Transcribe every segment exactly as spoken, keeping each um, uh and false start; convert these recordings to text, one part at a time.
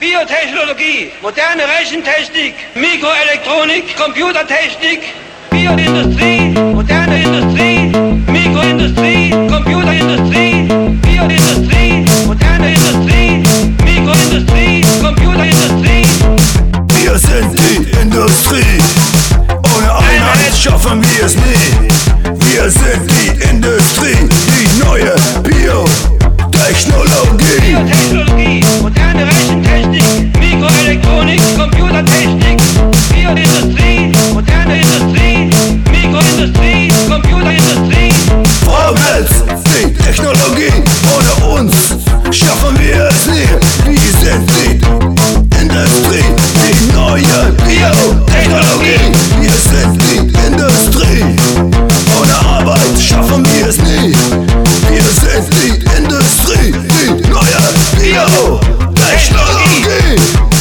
Biotechnologie, moderne Rechentechnik, Mikroelektronik, Computertechnik, Bioindustrie, moderne Industrie, Mikroindustrie, Computerindustrie, Bioindustrie, moderne Industrie, Mikroindustrie, Computerindustrie. Wir sind die Industrie, ohne Einheit schaffen wir es nie. Wir sind die Industrie, die neue Biotechnologie. Biotechnologie, moderne Rechentechnik, Mikroelektronik, Computertechnik, Bioindustrie, moderne Industrie, Mikroindustrie, Computerindustrie. Vorwärts, die Technologie, ohne uns schaffen wir es nie. Wir sind die Industrie, die neue Biotechnologie. Wir sind die Industrie, ohne Arbeit schaffen wir es nie. Wir sind die Industrie, die neue Biotechnologie.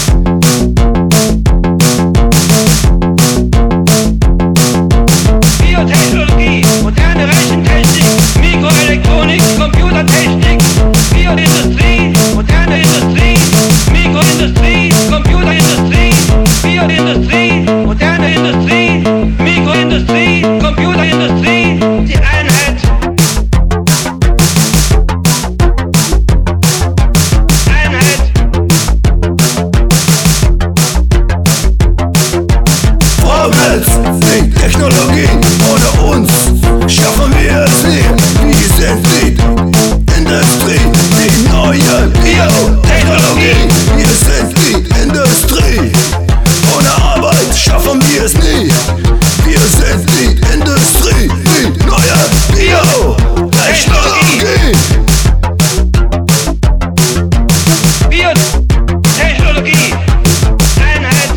Biotechnologie, moderne Rechentechnik, Mikroelektronik, Computertechnik, Bioindustrie, moderne Industrie, Mikroindustrie, Computerindustrie, Bioindustrie, moderne Industrie, Mikroindustrie, Computerindustrie, die Einheit. Einheit. Vorwärts, die Technologie, ohne uns schaffen wir es nie. Wir sind die Industrie, die neue Biotechnologie. Wir sind die Industrie, ohne Arbeit schaffen wir es nie. Wir sind die Industrie, die neue Biotechnologie. Biotechnologie, Einheit.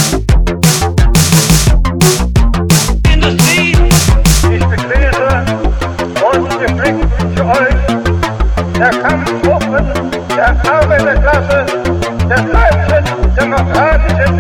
Industrie. Ich begrüße und gepflegt für euch der Kampfgruppen der Arbeiterklasse des Deutschen Demokratischen